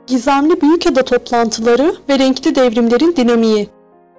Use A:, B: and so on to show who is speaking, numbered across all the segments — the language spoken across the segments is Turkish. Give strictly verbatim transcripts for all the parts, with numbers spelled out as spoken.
A: Gizemli Büyükada toplantıları ve renkli devrimlerin dinamiği.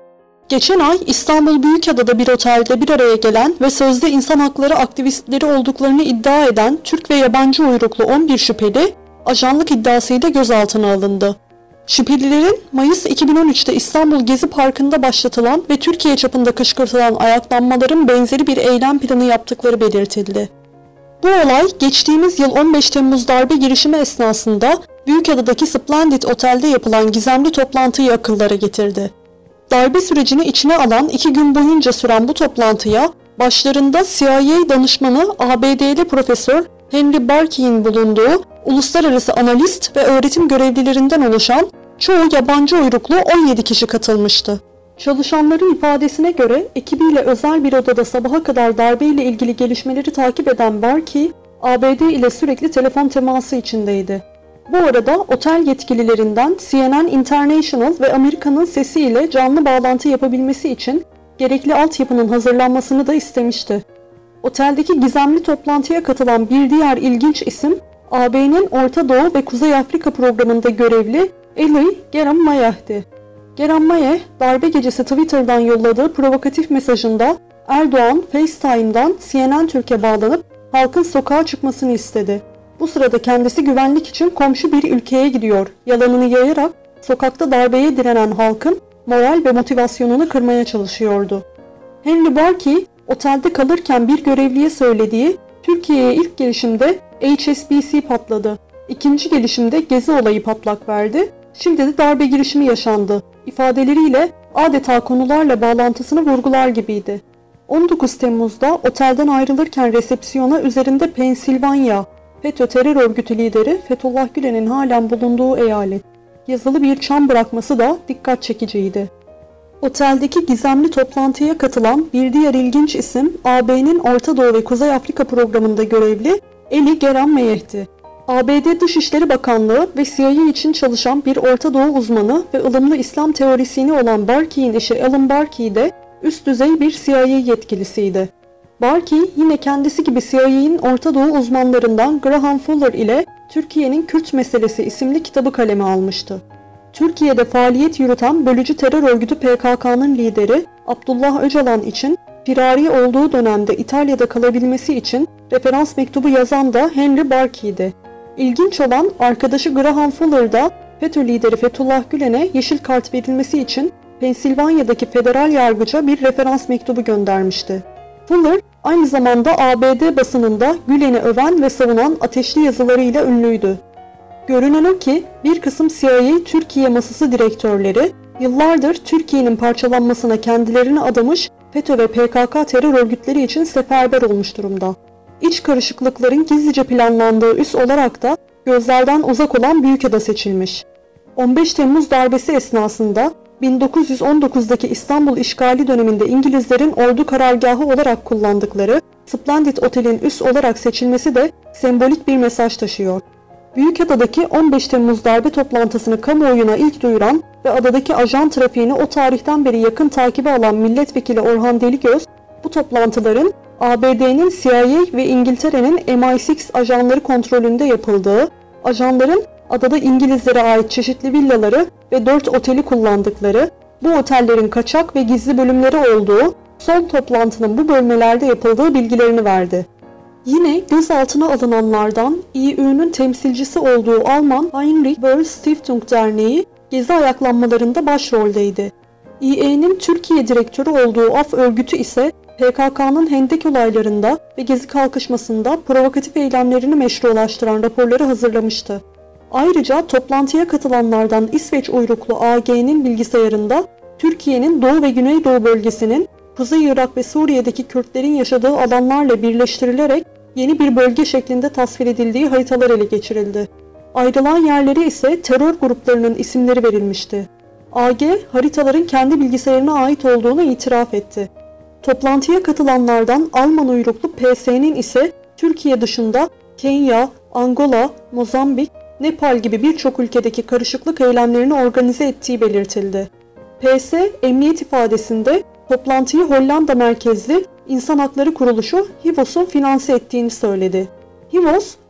A: Geçen ay İstanbul Büyükada'da bir otelde bir araya gelen ve sözde insan hakları aktivistleri olduklarını iddia eden Türk ve yabancı uyruklu on bir şüpheli, ajanlık iddiasıyla gözaltına alındı. Şüphelilerin Mayıs iki bin on üç'te İstanbul Gezi Parkı'nda başlatılan ve Türkiye çapında kışkırtılan ayaklanmaların benzeri bir eylem planı yaptıkları belirtildi. Bu olay geçtiğimiz yıl on beş Temmuz darbe girişimi esnasında Büyükada'daki Splendid Otel'de yapılan gizemli toplantıyı akıllara getirdi. Darbe sürecini içine alan iki gün boyunca süren bu toplantıya başlarında C I A danışmanı A B D'li Profesör Henry Barkey'in bulunduğu uluslararası analist ve öğretim görevlilerinden oluşan çoğu yabancı uyruklu on yedi kişi katılmıştı. Çalışanların ifadesine göre ekibiyle özel bir odada sabaha kadar darbeyle ilgili gelişmeleri takip eden Barkey, A B D ile sürekli telefon teması içindeydi. Bu arada otel yetkililerinden C N N International ve Amerika'nın Sesi ile canlı bağlantı yapabilmesi için gerekli altyapının hazırlanmasını da istemişti. Oteldeki gizemli toplantıya katılan bir diğer ilginç isim, A B'nin Orta Doğu ve Kuzey Afrika programında görevli Eli Geram-Mayeh'ti. Geram-Mayeh, darbe gecesi Twitter'dan yolladığı provokatif mesajında Erdoğan FaceTime'dan C N N Türk'e bağlanıp halkın sokağa çıkmasını istedi. Bu sırada kendisi güvenlik için komşu bir ülkeye gidiyor yalanını yayarak sokakta darbeye direnen halkın moral ve motivasyonunu kırmaya çalışıyordu. Henry Barkey, otelde kalırken bir görevliye söylediği Türkiye'ye ilk gelişimde H S B C patladı, ikinci gelişimde Gezi olayı patlak verdi, şimdi de darbe girişimi yaşandı ifadeleriyle adeta konularla bağlantısını vurgular gibiydi. on dokuz Temmuz'da otelden ayrılırken resepsiyona üzerinde Pensilvanya, FETÖ terör örgütü lideri Fethullah Gülen'in halen bulunduğu eyalet yazılı bir çan bırakması da dikkat çekiciydi. Oteldeki gizemli toplantıya katılan bir diğer ilginç isim A B'nin Orta Doğu ve Kuzey Afrika programında görevli Eli Geram-Mayeh'ti. A B D Dışişleri Bakanlığı ve C I A için çalışan bir Orta Doğu uzmanı ve ılımlı İslam teorisyeni olan Barkey'in eşi Alan Barkey de üst düzey bir C I A yetkilisiydi. Barkey yine kendisi gibi C I A'nin Orta Doğu uzmanlarından Graham Fuller ile Türkiye'nin Kürt Meselesi isimli kitabı kaleme almıştı. Türkiye'de faaliyet yürüten bölücü terör örgütü P K K'nın lideri Abdullah Öcalan için firari olduğu dönemde İtalya'da kalabilmesi için referans mektubu yazan da Henry Barkey'di. İlginç olan arkadaşı Graham Fuller'da FETÖ lideri Fethullah Gülen'e yeşil kart verilmesi için Pensilvanya'daki federal yargıca bir referans mektubu göndermişti. Fuller aynı zamanda A B D basınında Gülen'i öven ve savunan ateşli yazılarıyla ünlüydü. Görünen o ki bir kısım C I A Türkiye masası direktörleri yıllardır Türkiye'nin parçalanmasına kendilerini adamış FETÖ ve P K K terör örgütleri için seferber olmuş durumda. İç karışıklıkların gizlice planlandığı üs olarak da gözlerden uzak olan Büyükada seçilmiş. on beş Temmuz darbesi esnasında bin dokuz yüz on dokuz'daki İstanbul işgali döneminde İngilizlerin ordu karargahı olarak kullandıkları Splendid Otel'in üs olarak seçilmesi de sembolik bir mesaj taşıyor. Büyükada'daki on beş Temmuz darbe toplantısını kamuoyuna ilk duyuran ve adadaki ajan trafiğini o tarihten beri yakın takibe alan milletvekili Orhan Deligöz, bu toplantıların A B D'nin C I A ve İngiltere'nin M I altı ajanları kontrolünde yapıldığı, ajanların adada İngilizlere ait çeşitli villaları ve dört oteli kullandıkları, bu otellerin kaçak ve gizli bölümleri olduğu, son toplantının bu bölmelerde yapıldığı bilgilerini verdi. Yine gözaltına alınanlardan İ Ü'nün temsilcisi olduğu Alman Heinrich Böll Stiftung Derneği gezi ayaklanmalarında başroldeydi. İ E'nin Türkiye direktörü olduğu A F örgütü ise P K K'nın Hendek olaylarında ve Gezi kalkışmasında provokatif eylemlerini meşrulaştıran raporları hazırlamıştı. Ayrıca toplantıya katılanlardan İsveç uyruklu A G'nin bilgisayarında Türkiye'nin Doğu ve Güneydoğu bölgesinin Kuzey Irak ve Suriye'deki Kürtlerin yaşadığı alanlarla birleştirilerek yeni bir bölge şeklinde tasvir edildiği haritalar ele geçirildi. Ayrılan yerlere ise terör gruplarının isimleri verilmişti. A G, haritaların kendi bilgisayarına ait olduğunu itiraf etti. Toplantıya katılanlardan Alman uyruklu P S'nin ise Türkiye dışında Kenya, Angola, Mozambik, Nepal gibi birçok ülkedeki karışıklık eylemlerini organize ettiği belirtildi. P S, emniyet ifadesinde toplantıyı Hollanda merkezli İnsan Hakları Kuruluşu H I V O S'un finanse ettiğini söyledi. H I V O S,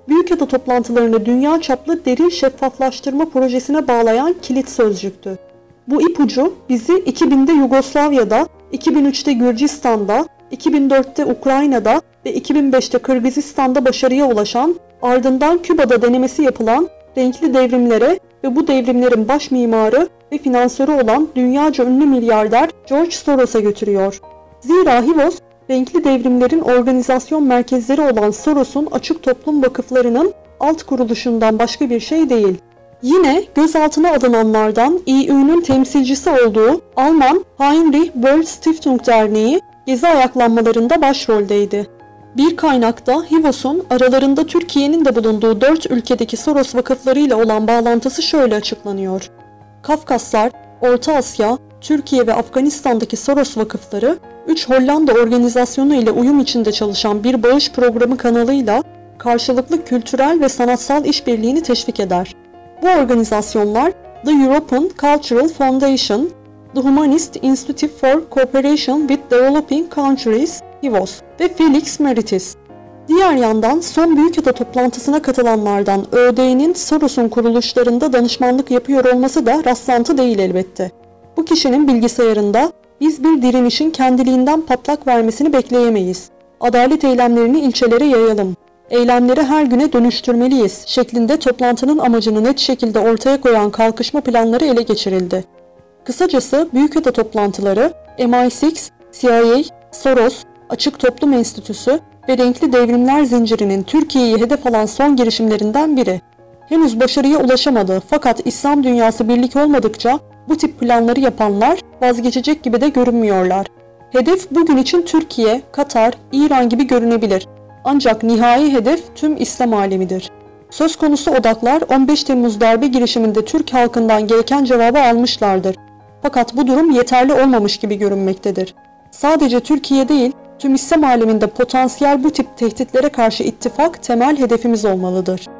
A: Büyükada toplantılarını dünya çaplı derin şeffaflaştırma projesine bağlayan kilit sözcüktü. Bu ipucu bizi iki binde Yugoslavya'da, iki bin üçte Gürcistan'da, iki bin dörtte Ukrayna'da ve iki bin beşte Kırgızistan'da başarıya ulaşan, ardından Küba'da denemesi yapılan renkli devrimlere ve bu devrimlerin baş mimarı ve finansörü olan dünyaca ünlü milyarder George Soros'a götürüyor. Zira Hivos, renkli devrimlerin organizasyon merkezleri olan Soros'un açık toplum vakıflarının alt kuruluşundan başka bir şey değil. Yine gözaltına alınanlardan E U'nun temsilcisi olduğu Alman Heinrich Böll Stiftung Derneği gezi ayaklanmalarında başroldeydi. Bir kaynakta Hivos'un aralarında Türkiye'nin de bulunduğu dört ülkedeki Soros vakıflarıyla olan bağlantısı şöyle açıklanıyor. Kafkaslar, Orta Asya, Türkiye ve Afganistan'daki Soros vakıfları, üç Hollanda organizasyonu ile uyum içinde çalışan bir bağış programı kanalıyla karşılıklı kültürel ve sanatsal işbirliğini teşvik eder. Bu organizasyonlar The European Cultural Foundation, The Humanist Institute for Cooperation with Developing Countries, Hivos ve Felix Meritis. Diğer yandan son Büyükada toplantısına katılanlardan Ö D'nin Soros'un kuruluşlarında danışmanlık yapıyor olması da rastlantı değil elbette. Bu kişinin bilgisayarında biz bir direnişin kendiliğinden patlak vermesini bekleyemeyiz. Adalet eylemlerini ilçelere yayalım. Eylemleri her güne dönüştürmeliyiz şeklinde toplantının amacını net şekilde ortaya koyan kalkışma planları ele geçirildi. Kısacası Büyükada toplantıları M I altı, C I A, Soros, Açık Toplum Enstitüsü ve Renkli Devrimler Zinciri'nin Türkiye'yi hedef alan son girişimlerinden biri. Henüz başarıya ulaşamadı fakat İslam dünyası birlik olmadıkça bu tip planları yapanlar vazgeçecek gibi de görünmüyorlar. Hedef bugün için Türkiye, Katar, İran gibi görünebilir. Ancak nihai hedef tüm İslam alemidir. Söz konusu odaklar on beş Temmuz darbe girişiminde Türk halkından gereken cevabı almışlardır. Fakat bu durum yeterli olmamış gibi görünmektedir. Sadece Türkiye değil, tüm İslam aleminde potansiyel bu tip tehditlere karşı ittifak temel hedefimiz olmalıdır.